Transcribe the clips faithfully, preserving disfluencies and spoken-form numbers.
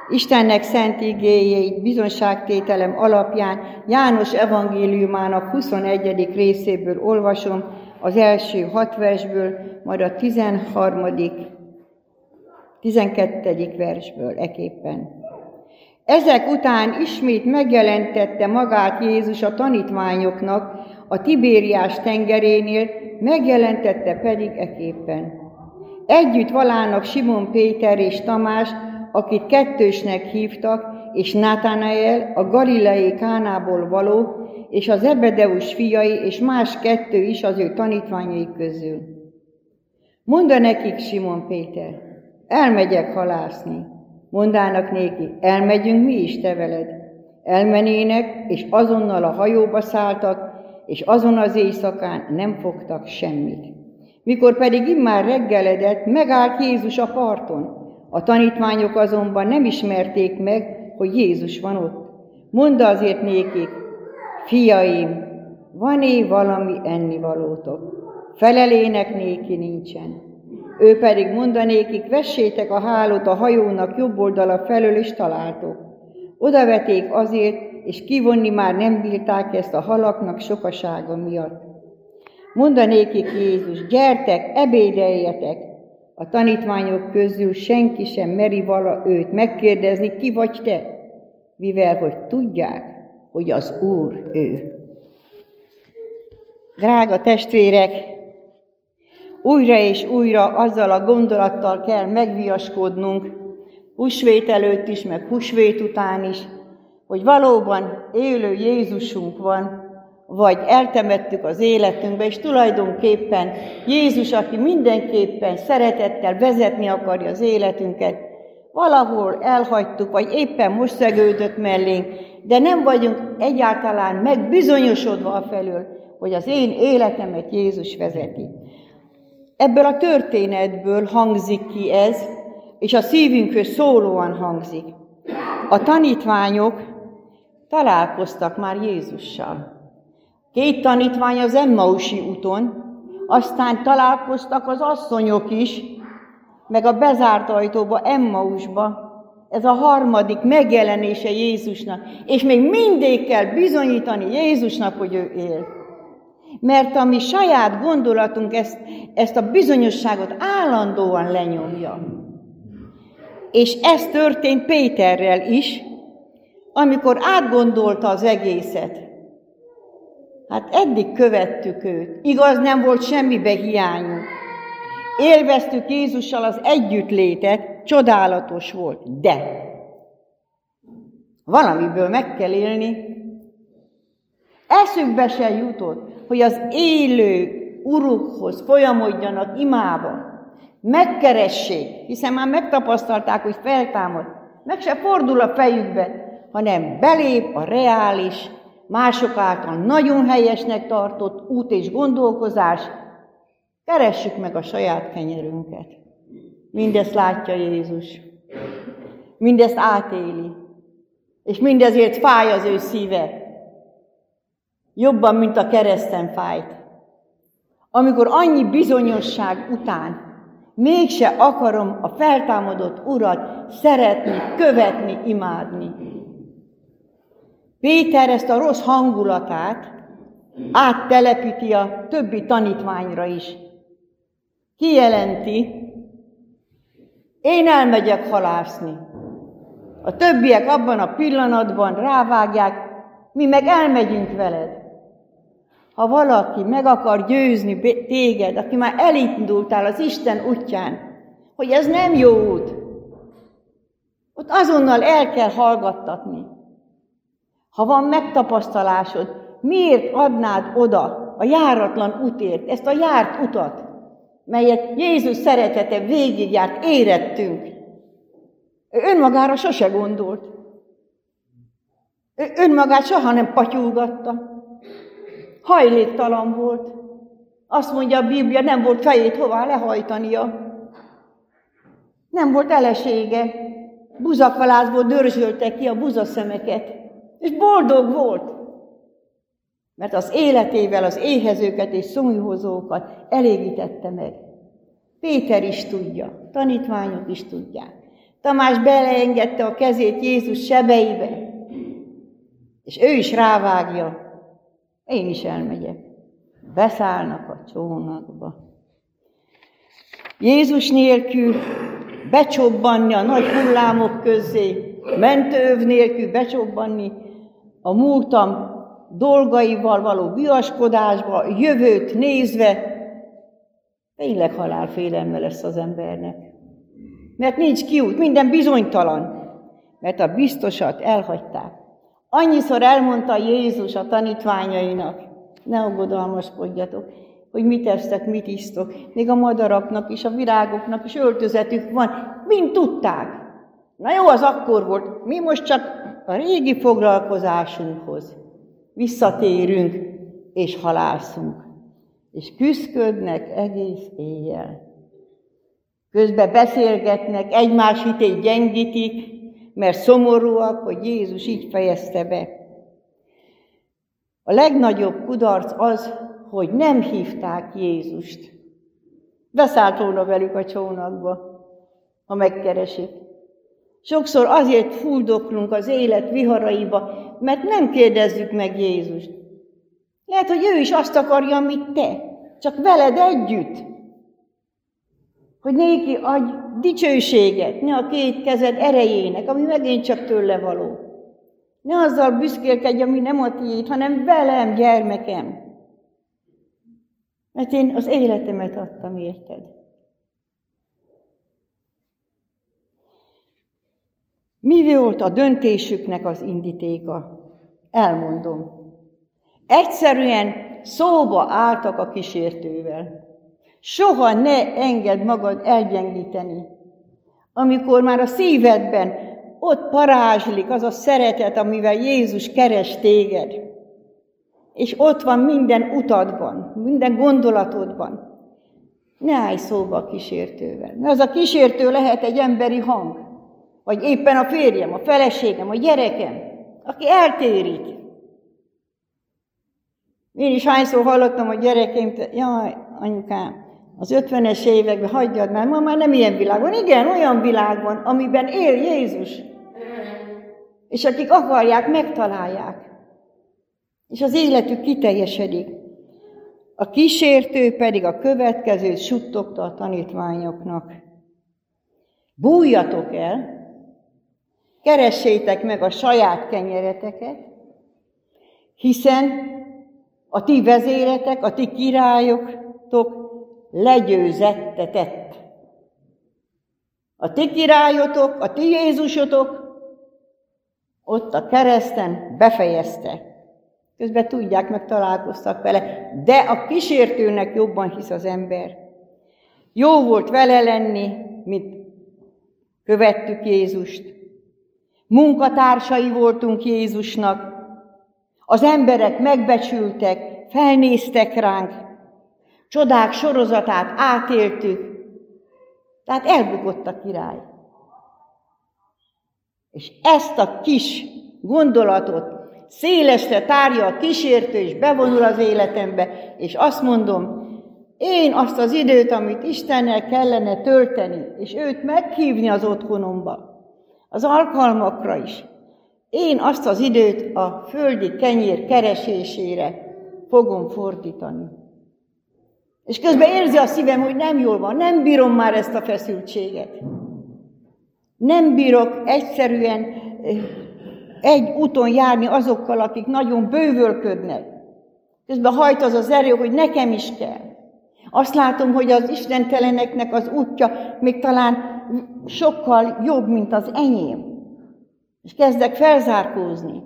Istennek szent igéjét bizonságtételem alapján János evangéliumának huszonegyedik részéből olvasom, az első hat versből, majd a tizenharmadik, tizenkettedik versből eképpen. Ezek után ismét megjelentette magát Jézus a tanítványoknak a Tibériás tengerénél, megjelentette pedig eképpen. Együtt valának Simon Péter és Tamás, akit kettősnek hívtak, és Nátanael, a galileai Kánából való, és az Zebedeus fiai, és más kettő is az ő tanítványai közül. Mondta nekik Simon Péter, elmegyek halászni. Mondának néki, elmegyünk mi is te veled. Elmenének, és azonnal a hajóba szálltak, és azon az éjszakán nem fogtak semmit. Mikor pedig immár reggeledett, megállt Jézus a parton. A tanítványok azonban nem ismerték meg, hogy Jézus van ott. Mondta azért nékik, fiaim, van-e valami ennivalótok? Felelének néki nincsen. Ő pedig mondanékik, vessétek a hálót a hajónak jobb oldala felől, és találtok. Odaveték azért, és kivonni már nem bírták ezt a halaknak sokasága miatt. Mondanékik Jézus, gyertek, ebédeljetek! A tanítványok közül senki sem meri vala őt megkérdezni, ki vagy te, mivel hogy tudják, hogy az Úr ő. Drága testvérek, újra és újra azzal a gondolattal kell megviaskodnunk, húsvét előtt is, meg húsvét után is, hogy valóban élő Jézusunk van, vagy eltemettük az életünkbe, és tulajdonképpen Jézus, aki mindenképpen szeretettel vezetni akarja az életünket, valahol elhagytuk, vagy éppen most szegődött mellénk, de nem vagyunk egyáltalán megbizonyosodva afelől, hogy az én életemet Jézus vezeti. Ebből a történetből hangzik ki ez, és a szívünkhöz szólóan hangzik. A tanítványok találkoztak már Jézussal. Két tanítvány az Emmausi úton, aztán találkoztak az asszonyok is, meg a bezárt ajtóba, Emmausba. Ez a harmadik megjelenése Jézusnak, és még mindig kell bizonyítani Jézusnak, hogy ő él. Mert a mi saját gondolatunk ezt, ezt a bizonyosságot állandóan lenyomja. És ez történt Péterrel is, amikor átgondolta az egészet. Hát eddig követtük őt, igaz, nem volt semmibe hiányunk. Élveztük Jézussal az együttlétet, csodálatos volt, de valamiből meg kell élni. Eszükbe se jutott, hogy az élő Urukhoz folyamodjanak imába, megkeressék, hiszen már megtapasztalták, hogy feltámad, meg se fordul a fejükbe, hanem belép a reális, mások által nagyon helyesnek tartott út és gondolkozás, keressük meg a saját kenyerünket. Mindezt látja Jézus. Mindezt átéli. És mindezért fáj az ő szíve. Jobban, mint a kereszten fájt. Amikor annyi bizonyosság után mégse akarom a feltámadott Urat szeretni, követni, imádni. Péter ezt a rossz hangulatát áttelepíti a többi tanítványra is. Kijelenti, én elmegyek halászni. A többiek abban a pillanatban rávágják, mi meg elmegyünk veled. Ha valaki meg akar győzni téged, aki már elindultál az Isten útján, hogy ez nem jó út, ott azonnal el kell hallgattatni. Ha van megtapasztalásod, miért adnád oda a járatlan útért, ezt a járt utat, melyet Jézus szeretete végigjárt, érettünk. Ő önmagára sose gondolt. Ő önmagát soha nem patyulgatta. Hajléktalan volt. Azt mondja a Biblia, nem volt fejét hová lehajtania. Nem volt elesége. Buzakalászból dörzsölte ki a buzaszemeket. És boldog volt. Mert az életével az éhezőket és szomjúhozókat elégítette meg. Péter is tudja, tanítványok is tudják. Tamás beleengedte a kezét Jézus sebeibe, és ő is rávágja. Én is elmegyek. Beszállnak a csónakba. Jézus nélkül becsobbanni a nagy hullámok közé, mentőöv nélkül becsobbanni a múltam dolgaival való viaskodásba, jövőt nézve, tényleg halálfélelme lesz az embernek. Mert nincs kiút, minden bizonytalan, mert a biztosat elhagyták. Annyiszor elmondta Jézus a tanítványainak, ne aggodalmaskodjatok, hogy mit esztek, mit isztok. Még a madaraknak is, a virágoknak is öltözetük van, mind tudták. Na jó, az akkor volt, mi most csak a régi foglalkozásunkhoz visszatérünk és halászunk. És küszködnek egész éjjel. Közben beszélgetnek, egymás hitét gyengítik, mert szomorúak, hogy Jézus így fejezte be. A legnagyobb kudarc az, hogy nem hívták Jézust. Beszállt volna velük a csónakba, ha megkeresik. Sokszor azért fuldoklunk az élet viharaiba, mert nem kérdezzük meg Jézust. Lehet, hogy ő is azt akarja, amit te, csak veled együtt. Hogy néki adj dicsőséget, ne a két kezed erejének, ami megint csak tőle való. Ne azzal büszkélkedj, ami nem a tiéd, hanem velem, gyermekem. Mert én az életemet adtam, érted? Mi volt a döntésüknek az indítéka? Elmondom. Egyszerűen szóba álltak a kísértővel. Soha ne engedd magad elgyengíteni. Amikor már a szívedben ott parázslik az a szeretet, amivel Jézus keres téged, és ott van minden utadban, minden gondolatodban, ne állj szóba a kísértővel. Az a kísértő lehet egy emberi hang, vagy éppen a férjem, a feleségem, a gyerekem, aki eltérít. Én is hányszor hallottam a gyerekeimtől, jaj, anyukám, az ötvenes években hagyjad már, ma már nem ilyen világ van. Igen, olyan világ van, amiben él Jézus. És akik akarják, megtalálják. És az életük kiteljesedik. A kísértő pedig a következőt suttogta a tanítványoknak. Bújjatok el, keressétek meg a saját kenyereteket, hiszen a ti vezéretek, a ti királyotok legyőzettetett. A ti királyotok, a ti Jézusotok ott a kereszten befejezte. Közben tudják, meg találkoztak vele, de a kísértőnek jobban hisz az ember. Jó volt vele lenni, mint követtük Jézust. Munkatársai voltunk Jézusnak. Az emberek megbecsültek, felnéztek ránk, csodák sorozatát átéltük, tehát elbukott a király. És ezt a kis gondolatot szélesre tárja a kísértő, és bevonul az életembe, és azt mondom, én azt az időt, amit Istennel kellene tölteni, és őt meghívni az otthonomba, az alkalmakra is, én azt az időt a földi kenyér keresésére fogom fordítani. És közben érzi a szívem, hogy nem jól van, nem bírom már ezt a feszültséget. Nem bírok egyszerűen egy úton járni azokkal, akik nagyon bővölködnek. Közben hajt az az erő, hogy nekem is kell. Azt látom, hogy az istenteleneknek az útja még talán sokkal jobb, mint az enyém. És kezdek felzárkózni.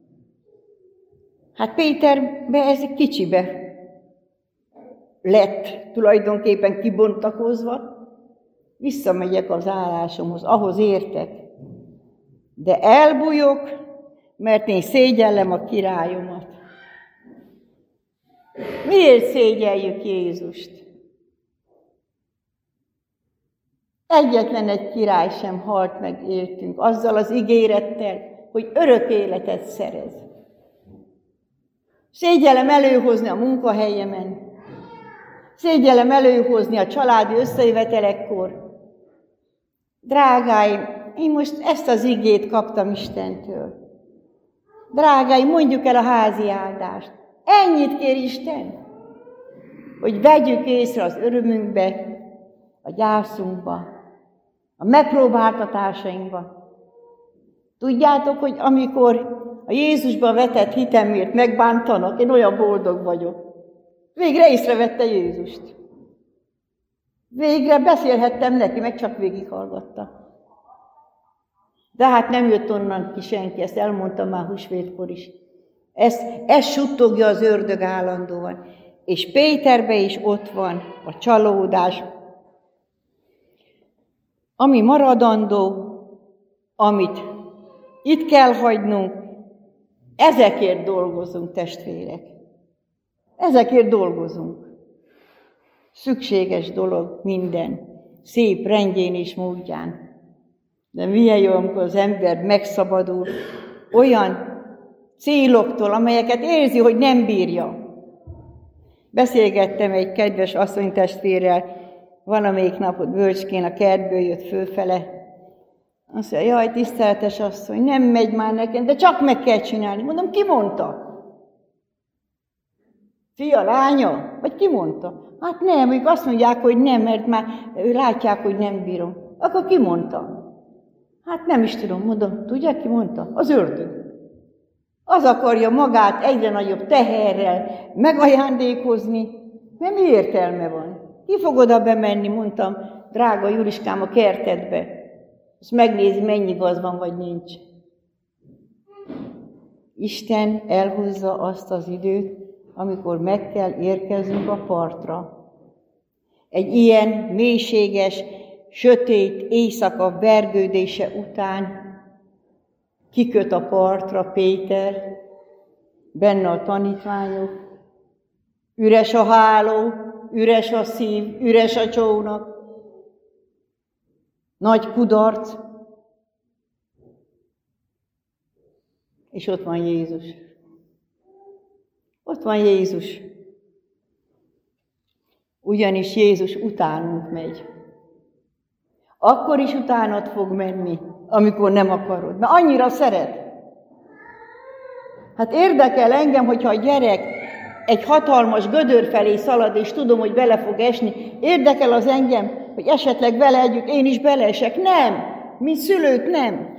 Hát Péterbe ez kicsibe lett tulajdonképpen kibontakozva. Visszamegyek az állásomhoz, ahhoz értek. De elbújok, mert én szégyellem a királyomat. Miért szégyeljük Jézust? Egyetlen egy király sem halt meg értünk, azzal az ígérettel, hogy örök életet szerez. Szégyellem előhozni a munkahelyemen, szégyellem előhozni a családi összejövetelekkor. Drágáim, én most ezt az igét kaptam Istentől. Drágáim, mondjuk el a házi áldást. Ennyit kér Isten, hogy vegyük észre az örömünkbe, a gyászunkba, a megpróbáltatásainkba. Tudjátok, hogy amikor a Jézusba vetett hitemért megbántanak, én olyan boldog vagyok. Végre észrevette Jézust. Végre beszélhettem neki, meg csak végighallgatta. De hát nem jött onnan ki senki, ezt elmondtam már húsvétkor is. Ez, ez suttogja az ördög állandóan. És Péterbe is ott van a csalódás. Ami maradandó, amit itt kell hagynunk, ezekért dolgozunk, testvérek. Ezekért dolgozunk. Szükséges dolog minden, szép rendjén és módján. De milyen jó, amikor az ember megszabadul olyan céloktól, amelyeket érzi, hogy nem bírja. Beszélgettem egy kedves asszonytestvérrel, valamelyik napot bölcskén a kertből jött fölfele. Azt mondja, jaj, tiszteletes asszony, nem megy már nekem, de csak meg kell csinálni. Mondom, ki mondta? Fia, lánya? Vagy ki mondta? Hát nem, ők azt mondják, hogy nem, mert már látják, hogy nem bírom. Akkor ki mondta? Hát nem is tudom, mondom, tudják, ki mondta? Az ördög. Az akarja magát egyre nagyobb teherrel megajándékozni, mert mi értelme van? Ki fog oda bemenni, mondtam, drága Juliskám, a kertedbe? Azt megnézi, mennyi gaz van, vagy nincs. Isten elhozza azt az időt, amikor meg kell érkeznünk a partra. Egy ilyen mélységes, sötét éjszaka vergődése után kiköt a partra Péter, benne a tanítványok, üres a háló, üres a szív, üres a csónak, nagy kudarc, és ott van Jézus. Ott van Jézus. Ugyanis Jézus utánunk megy. Akkor is utánad fog menni, amikor nem akarod, mert annyira szeret. Hát érdekel engem, hogyha a gyerek egy hatalmas gödör felé szalad, és tudom, hogy bele fog esni. Érdekel az engem, hogy esetleg vele együtt én is beleesek. Nem, mint szülők nem.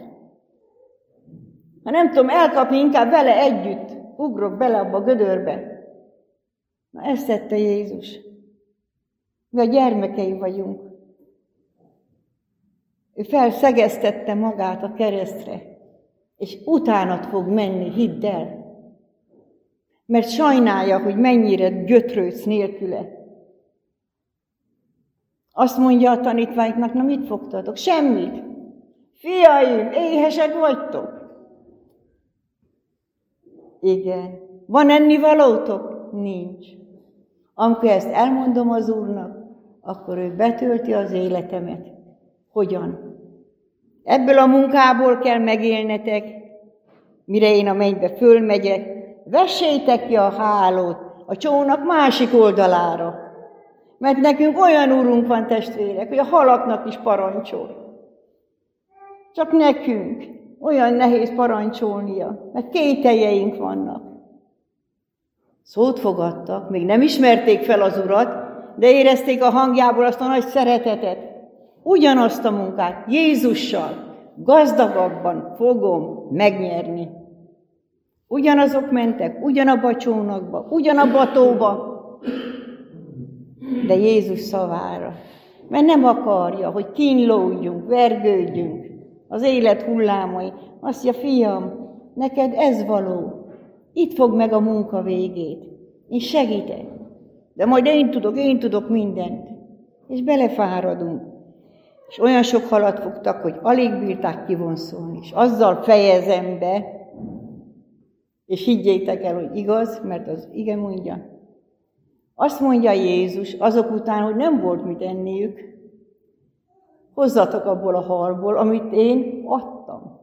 Ha nem tudom elkapni, inkább vele együtt ugrok bele abba a gödörbe. Na ezt tette Jézus. Mi a gyermekei vagyunk. Ő felszegeztette magát a keresztre, és utánat fog menni, hidd el. Mert sajnálja, hogy mennyire gyötrődsz nélküle. Azt mondja a tanítványoknak, na mit fogtatok? Semmit. Fiaim, éhesek vagytok. Igen. Van ennivalótok? Nincs. Amikor ezt elmondom az Úrnak, akkor ő betölti az életemet. Hogyan? Ebből a munkából kell megélnetek, mire én a mennybe fölmegyek. Vessétek ki a hálót a csónak másik oldalára. Mert nekünk olyan úrunk van, testvérek, hogy a halaknak is parancsol. Csak nekünk olyan nehéz parancsolnia, mert kételjeink vannak. Szót fogadtak, még nem ismerték fel az Urat, de érezték a hangjából azt a nagy szeretetet. Ugyanazt a munkát Jézussal gazdagabban fogom megnyerni. Ugyanazok mentek, ugyanabba a csónakba, ugyanabba a tóba, de Jézus szavára. Mert nem akarja, hogy kínlódjunk, vergődjünk az élet hullámai. Azt mondja, fiam, neked ez való. Itt fog meg a munka végét. Én segítek. De majd én tudok, én tudok mindent. És belefáradunk. És olyan sok halat fogtak, hogy alig bírták kivonszolni. És azzal fejezem be, és higgyétek el, hogy igaz, mert az ige mondja. Azt mondja Jézus azok után, hogy nem volt mit enniük, hozzatok abból a halból, amit én adtam.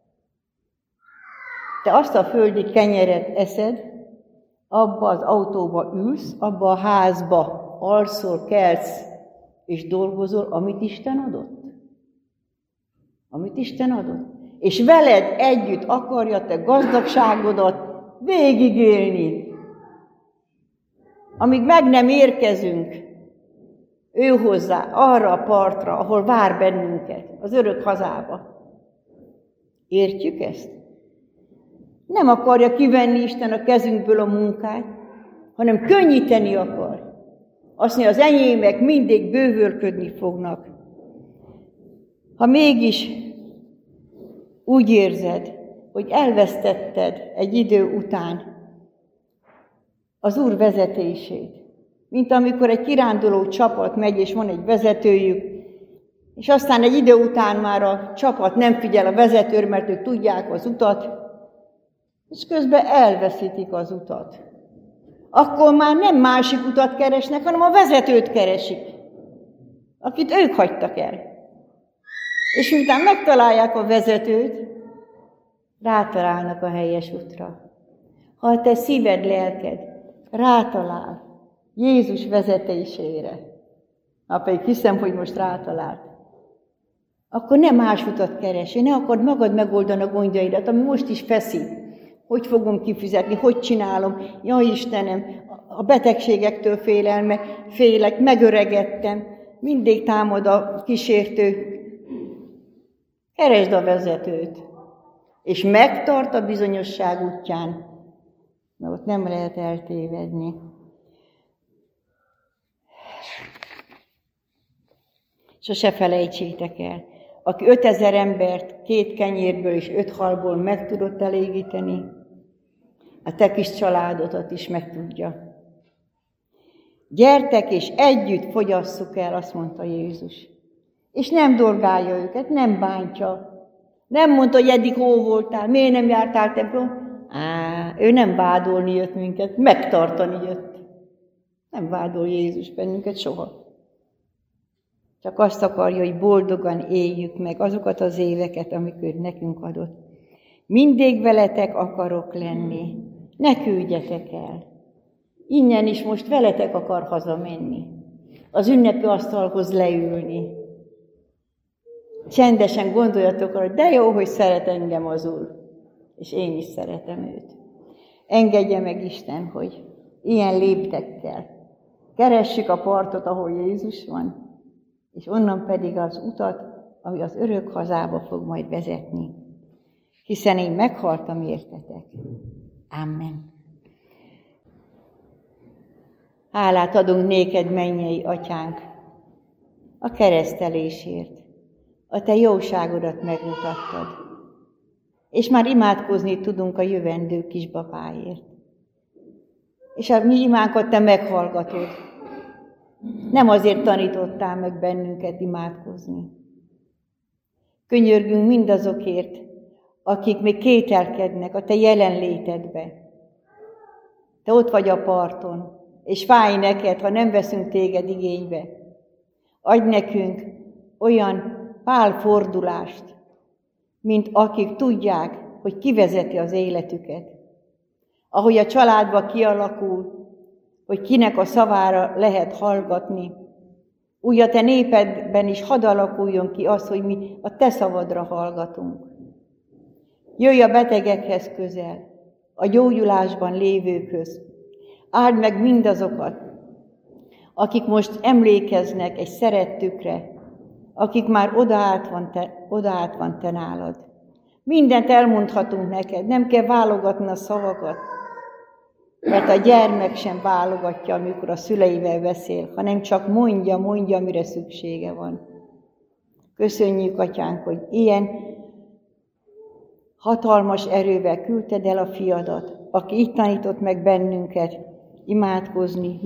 Te azt a földi kenyeret eszed, abba az autóba ülsz, abba a házba alszol, kelsz, és dolgozol, amit Isten adott. amit Isten adott. És veled együtt akarja te gazdagságodat végigélni. Amíg meg nem érkezünk ő hozzá, arra a partra, ahol vár bennünket, az örök hazába. Értjük ezt? Nem akarja kivenni Isten a kezünkből a munkát, hanem könnyíteni akar. Azt mondja, az enyémek mindig bővölködni fognak. Ha mégis úgy érzed, hogy elvesztetted egy idő után az Úr vezetését, mint amikor egy kiránduló csapat megy, és van egy vezetőjük, és aztán egy idő után már a csapat nem figyel a vezetőre, mert ők tudják az utat, és közben elveszítik az utat. Akkor már nem másik utat keresnek, hanem a vezetőt keresik, akit ők hagytak el. És miután megtalálják a vezetőt, rátalálnak a helyes útra. Ha a te szíved, lelked rátalál Jézus vezetésére, ha pedig hiszem, hogy most rátalált, akkor nem más utat keresi, ne akard magad megoldani a gondjaidat, ami most is feszít. Hogy fogom kifizetni, hogy csinálom, jaj Istenem, a betegségektől félelme, félek, megöregedtem, mindig támad a kísértő. Keresd a vezetőt, és megtart a bizonyosság útján, mert ott nem lehet eltévedni. Sose felejtsétek el, aki ötezer embert két kenyérből és öt halból meg tudott elégíteni, a te kis családodat is meg tudja. Gyertek és együtt fogyasszuk el, azt mondta Jézus. És nem dorgálja őket, nem bántja. Nem mondta, hogy eddig hol voltál, miért nem jártál templom? Á, ő nem vádolni jött minket, megtartani jött. Nem vádol Jézus bennünket soha. Csak azt akarja, hogy boldogan éljük meg azokat az éveket, amiket nekünk adott. Mindig veletek akarok lenni, ne küldjetek el. Innen is most veletek akar hazamenni, az ünnepi asztalhoz leülni. Csendesen gondoljatok arra, hogy de jó, hogy szeret engem az Úr, és én is szeretem őt. Engedje meg Isten, hogy ilyen léptekkel keressük a partot, ahol Jézus van, és onnan pedig az utat, ami az örök hazába fog majd vezetni. Hiszen én meghaltam értetek. Amen. Hálát adunk néked, mennyei atyánk, a keresztelésért. A te jóságodat megmutattad. És már imádkozni tudunk a jövendő kisbabáért. És a mi imánkat te meghallgatod. Nem azért tanítottál meg bennünket imádkozni. Könyörgünk mindazokért, akik még kételkednek a te jelenlétedbe. Te ott vagy a parton, és fáj neked, ha nem veszünk téged igénybe. Adj nekünk olyan pálfordulást, mint akik tudják, hogy kivezeti az életüket. Ahogy a családba kialakul, hogy kinek a szavára lehet hallgatni, úgy a te népedben is hadd alakuljon ki az, hogy mi a te szavadra hallgatunk. Jöjj a betegekhez közel, a gyógyulásban lévőkhöz. Áld meg mindazokat, akik most emlékeznek egy szerettükre, akik már odaállt van te, odaállt van te nálad. Mindent elmondhatunk neked, nem kell válogatni a szavakat, mert a gyermek sem válogatja, amikor a szüleivel beszél, hanem csak mondja, mondja, amire szüksége van. Köszönjük, Atyánk, hogy ilyen hatalmas erővel küldted el a fiadat, aki így tanított meg bennünket imádkozni,